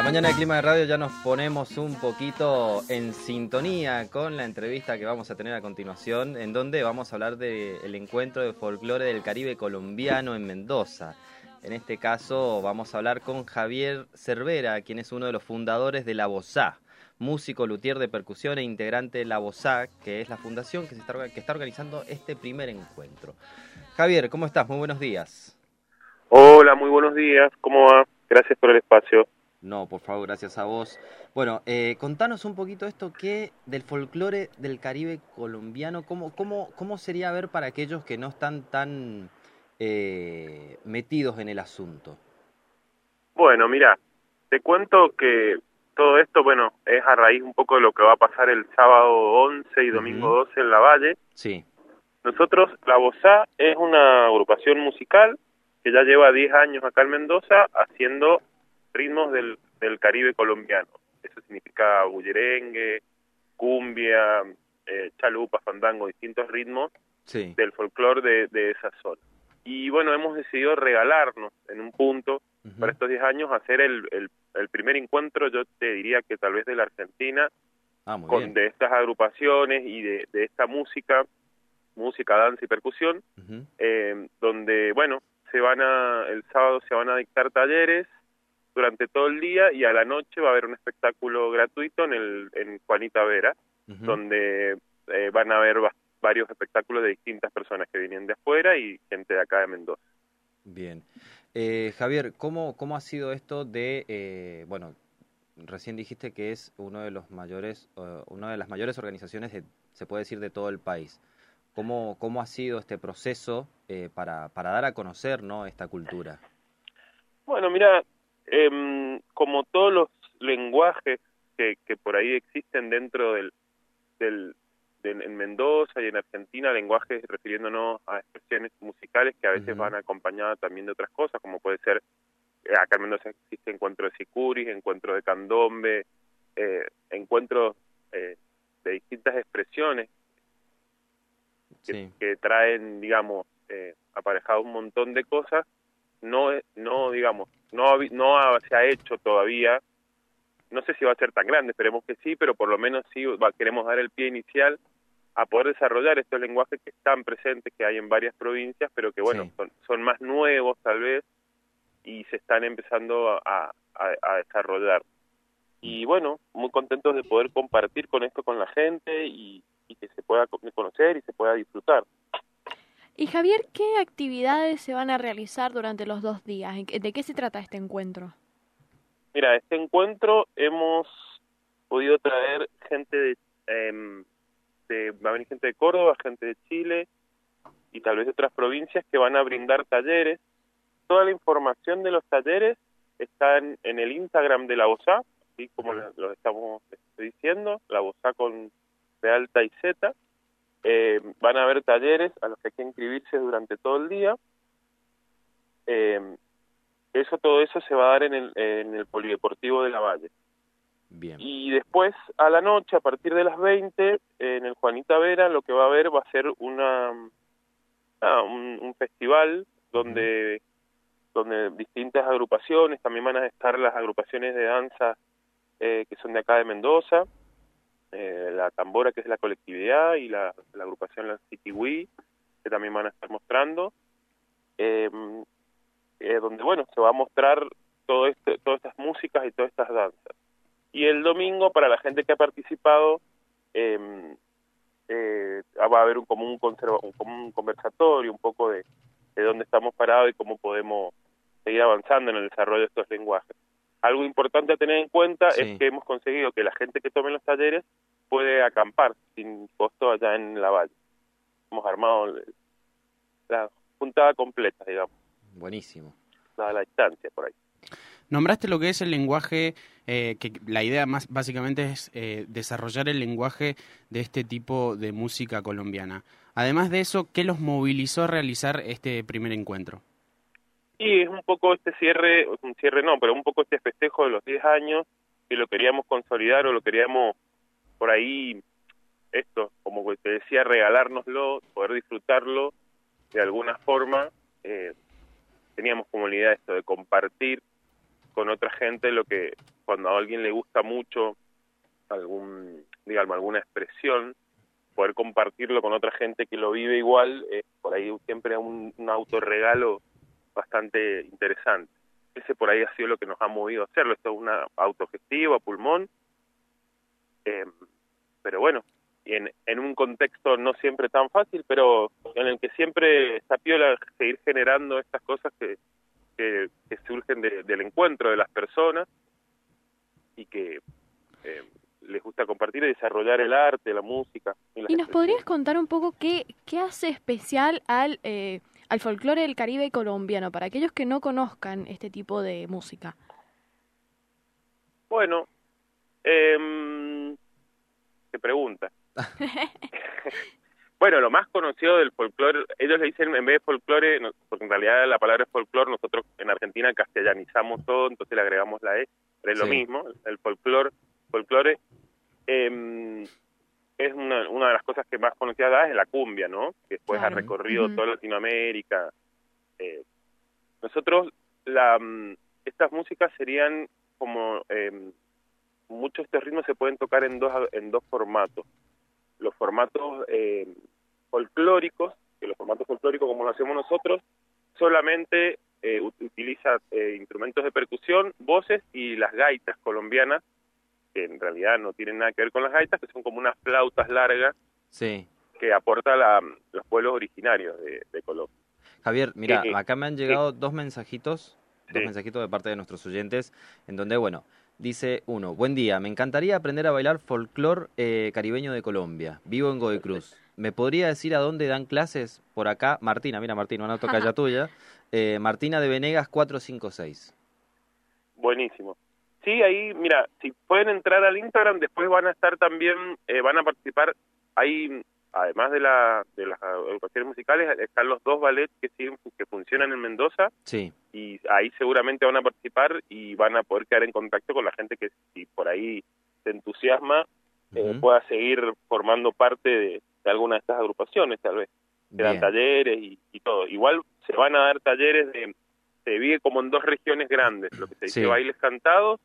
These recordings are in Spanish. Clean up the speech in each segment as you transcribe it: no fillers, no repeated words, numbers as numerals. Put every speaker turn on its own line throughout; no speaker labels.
Mañana de Clima de Radio ya nos ponemos un poquito en sintonía con la entrevista que vamos a tener a continuación, en donde vamos a hablar del encuentro de folclore del Caribe colombiano en Mendoza. En este caso vamos a hablar con Javier Cervera, quien es uno de los fundadores de La Bozá, músico, luthier de percusión e integrante de La Bozá, que es la fundación que está organizando este primer encuentro. Javier, ¿cómo estás? Muy buenos días.
Hola, muy buenos días. ¿Cómo va? Gracias por el espacio.
No, por favor, gracias a vos. Bueno, contanos un poquito esto que del folclore del Caribe colombiano, ¿cómo sería ver para aquellos que no están tan metidos en el asunto?
Bueno, mira, te cuento que todo esto, bueno, es a raíz un poco de lo que va a pasar el sábado 11 y domingo
Ujú.
12 en La Valle.
Sí.
Nosotros, La Bozá es una agrupación musical que ya lleva 10 años acá en Mendoza haciendo ritmos del Caribe colombiano. Eso significa bullerengue, cumbia, chalupa, fandango, distintos ritmos
Sí.
del folclore de esa zona. Y bueno, hemos decidido regalarnos en un punto para
Ujú.
estos 10 años hacer el primer encuentro, yo te diría que tal vez de la Argentina,
Ah, muy bien.
de estas agrupaciones y de esta música, danza y percusión,
Ujú.
donde, bueno, el sábado se van a dictar talleres durante todo el día y a la noche va a haber un espectáculo gratuito en Juanita Vera,
Ujú.
donde van a haber varios espectáculos de distintas personas que vienen de afuera y gente de acá de Mendoza.
Bien. Javier, ¿cómo ha sido esto de, bueno, recién dijiste que es uno de los mayores, una de las mayores organizaciones, se puede decir, de todo el país? ¿Cómo ha sido este proceso para dar a conocer, ¿no?, esta cultura?
Bueno, mira, como todos los lenguajes que por ahí existen dentro en Mendoza y en Argentina, lenguajes refiriéndonos a expresiones musicales que a veces
Ujú.
van acompañadas también de otras cosas, como puede ser, acá en Mendoza existe encuentro de sicuris, encuentro de candombe, encuentros de distintas expresiones
Sí.
que traen, digamos, aparejado un montón de cosas. No digamos, se ha hecho todavía. No sé si va a ser tan grande, esperemos que sí, pero por lo menos sí queremos dar el pie inicial a poder desarrollar estos lenguajes que están presentes, que hay en varias provincias, pero que, bueno,
Sí.
son más nuevos tal vez y se están empezando a desarrollar. Y bueno, muy contentos de poder compartir con esto con la gente y que se pueda conocer y se pueda disfrutar.
Y Javier, ¿qué actividades se van a realizar durante los 2 días? ¿De qué se trata este encuentro?
Mira, este encuentro hemos podido traer gente va a venir gente de Córdoba, gente de Chile y tal vez de otras provincias que van a brindar talleres. Toda la información de los talleres está en el Instagram de La Bozá, así como lo estamos diciendo, La Bozá con de alta y Z. Van a haber talleres a los que hay que inscribirse durante todo el día. Eh, todo eso se va a dar en el Polideportivo de La Valle.
Bien.
Y después, a la noche, a partir de las 20, en el Juanita Vera, lo que va a haber va a ser un festival
Ujú.
donde distintas agrupaciones, también van a estar las agrupaciones de danza que son de acá de Mendoza, la Tambora, que es la colectividad, y la agrupación La City We, que también van a estar mostrando, eh, donde, bueno, se va a mostrar todas estas músicas y todas estas danzas. Y el domingo, para la gente que ha participado, va a haber como un conversatorio, un poco de dónde estamos parados y cómo podemos seguir avanzando en el desarrollo de estos lenguajes. Algo importante a tener en cuenta es
Sí.
que hemos conseguido que la gente que tome los talleres puede acampar sin costo allá en la valle. Hemos armado la juntada completa, digamos,
Buenísimo.
dada la distancia por ahí.
Nombraste lo que es el lenguaje, que la idea más básicamente es desarrollar el lenguaje de este tipo de música colombiana. Además de eso, ¿qué los movilizó a realizar este primer encuentro?
Y es un poco un cierre no, pero un poco este festejo de los 10 años, que lo queríamos consolidar o lo queríamos por ahí, como te decía, regalárnoslo, poder disfrutarlo de alguna forma. Teníamos como la idea esto de compartir con otra gente, cuando a alguien le gusta mucho alguna expresión, poder compartirlo con otra gente que lo vive igual, por ahí siempre un autorregalo bastante interesante. Ese por ahí ha sido lo que nos ha movido a hacerlo. Esto es una autogestiva, pulmón, pero bueno, y en un contexto no siempre tan fácil, pero en el que siempre está piola seguir generando estas cosas que surgen del encuentro de las personas y que les gusta compartir y desarrollar el arte, la música.
¿Y nos podrías contar un poco qué hace especial al folclore del Caribe colombiano, para aquellos que no conozcan este tipo de música?
Bueno, qué pregunta. Bueno, lo más conocido del folclore, ellos le dicen en vez de folclore, porque en realidad la palabra es folclore, nosotros en Argentina castellanizamos todo, entonces le agregamos la E, pero es lo mismo, el folclore es una de las cosas que más conocida da es la cumbia, ¿no? Que después ha recorrido toda Latinoamérica. Nosotros, estas músicas serían como, muchos de estos ritmos se pueden tocar en dos formatos. Los formatos folclóricos, que los formatos folclóricos como lo hacemos nosotros, solamente utiliza instrumentos de percusión, voces y las gaitas colombianas, que en realidad no tienen nada que ver con las gaitas, que son como unas flautas largas que aporta los pueblos originarios de Colombia.
Javier, mira, acá me han llegado dos mensajitos de parte de nuestros oyentes, en donde, bueno, dice uno: buen día, me encantaría aprender a bailar folclor caribeño de Colombia. Vivo en Godoy Cruz. ¿Me podría decir a dónde dan clases? Por acá, Martina, mira Martina, una tocaya tuya. Martina de Venegas 456.
Buenísimo. Sí, ahí, mira, si pueden entrar al Instagram, después van a estar también, van a participar, ahí, además de las agrupaciones musicales, están los dos ballets que funcionan en Mendoza.
Sí.
Y ahí seguramente van a participar y van a poder quedar en contacto con la gente que, si por ahí se entusiasma, pueda seguir formando parte de alguna de estas agrupaciones, tal vez. Se dan talleres y todo. Igual se van a dar talleres se divide como en dos regiones grandes, lo que se dice bailes cantados,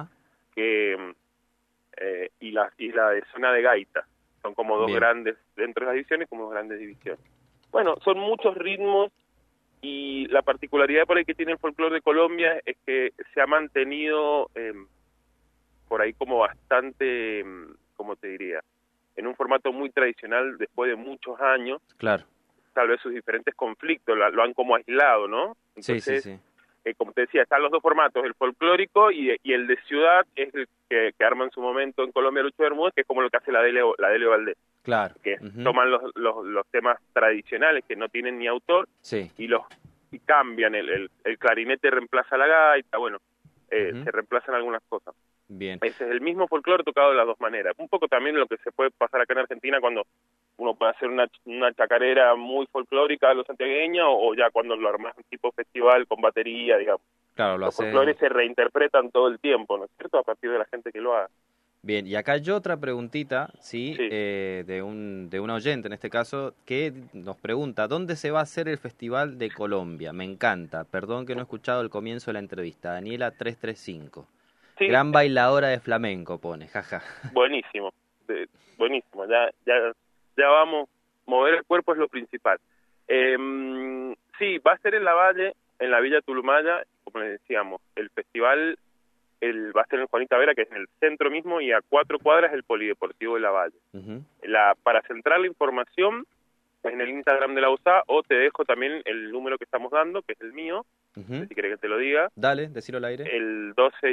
y la de zona de gaita. Son como dos grandes, dentro de las divisiones, como dos grandes divisiones. Bueno, son muchos ritmos, y la particularidad por ahí que tiene el folclore de Colombia es que se ha mantenido por ahí como bastante, ¿cómo te diría? En un formato muy tradicional después de muchos años.
Claro.
Tal vez sus diferentes conflictos lo han como aislado, ¿no? Entonces,
sí.
Como te decía, están los dos formatos, el folclórico y el de ciudad, es el que arma en su momento en Colombia Lucho Bermúdez, que es como lo que hace la Delio Valdés.
Claro.
Que toman los temas tradicionales que no tienen ni autor y cambian, el clarinete reemplaza la gaita, bueno, se reemplazan algunas cosas.
Bien.
Ese es el mismo folclore tocado de las dos maneras. Un poco también lo que se puede pasar acá en Argentina cuando uno puede hacer una chacarera muy folclórica a los santiagueños, o ya cuando lo armas un tipo festival con batería, digamos.
Claro,
los folclores se reinterpretan todo el tiempo, ¿no es cierto? A partir de la gente que lo haga.
Bien, y acá hay otra preguntita, de un oyente en este caso, que nos pregunta: ¿dónde se va a hacer el Festival de Colombia? Me encanta, perdón que no he escuchado el comienzo de la entrevista. Daniela 335. Sí. Gran bailadora de flamenco, pone, jaja.
Buenísimo, buenísimo, ya vamos, mover el cuerpo es lo principal. Sí, va a ser en la Valle, en la Villa Tulumaya, como les decíamos, el festival va a ser en Juanita Vera, que es en el centro mismo, y a 4 cuadras el Polideportivo de la Valle. Para centrar la información en el Instagram de la USA, o te dejo también el número que estamos dando, que es el mío, si querés que te lo diga.
Dale, decilo al aire.
El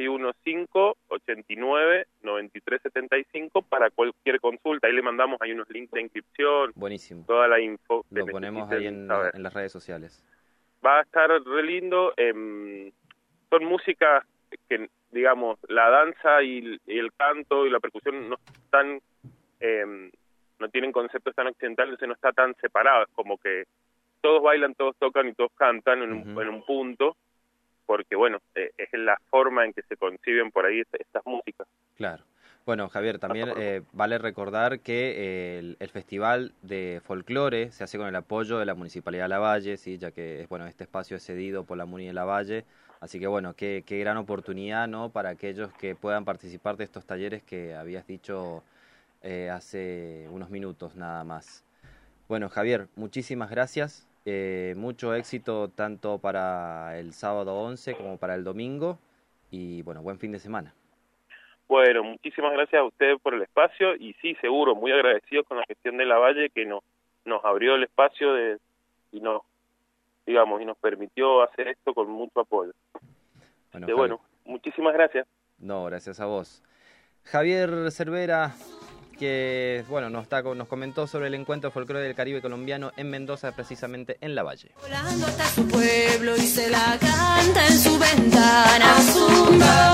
1215-89-9375 para cualquier consulta. Ahí le mandamos, hay unos links de inscripción.
Buenísimo.
Toda la info.
Lo ponemos ahí en las redes sociales.
Va a estar re lindo. Son músicas que, digamos, la danza y el canto y la percusión no están... no tienen conceptos tan occidentales, entonces no está tan separado, es como que todos bailan, todos tocan y todos cantan en un punto, porque bueno, es la forma en que se conciben por ahí estas músicas.
Claro. Bueno, Javier, también vale recordar que el Festival de Folclore se hace con el apoyo de la Municipalidad de Lavalle, ¿sí? Ya que este espacio es cedido por la Muni de Lavalle, Así que bueno, qué gran oportunidad, ¿no? Para aquellos que puedan participar de estos talleres que habías dicho hace unos minutos nada más. Bueno, Javier, muchísimas gracias. Mucho éxito tanto para el sábado 11 como para el domingo. Y bueno, buen fin de semana.
Bueno, muchísimas gracias a ustedes por el espacio y sí, seguro, muy agradecidos con la gestión de Lavalle que nos abrió el espacio y nos permitió hacer esto con mucho apoyo. Bueno, muchísimas gracias.
No, gracias a vos. Javier Cervera, que bueno, nos comentó sobre el encuentro folclore del Caribe colombiano en Mendoza, precisamente en Lavalle.
Volando hasta su pueblo y se la canta en su ventana.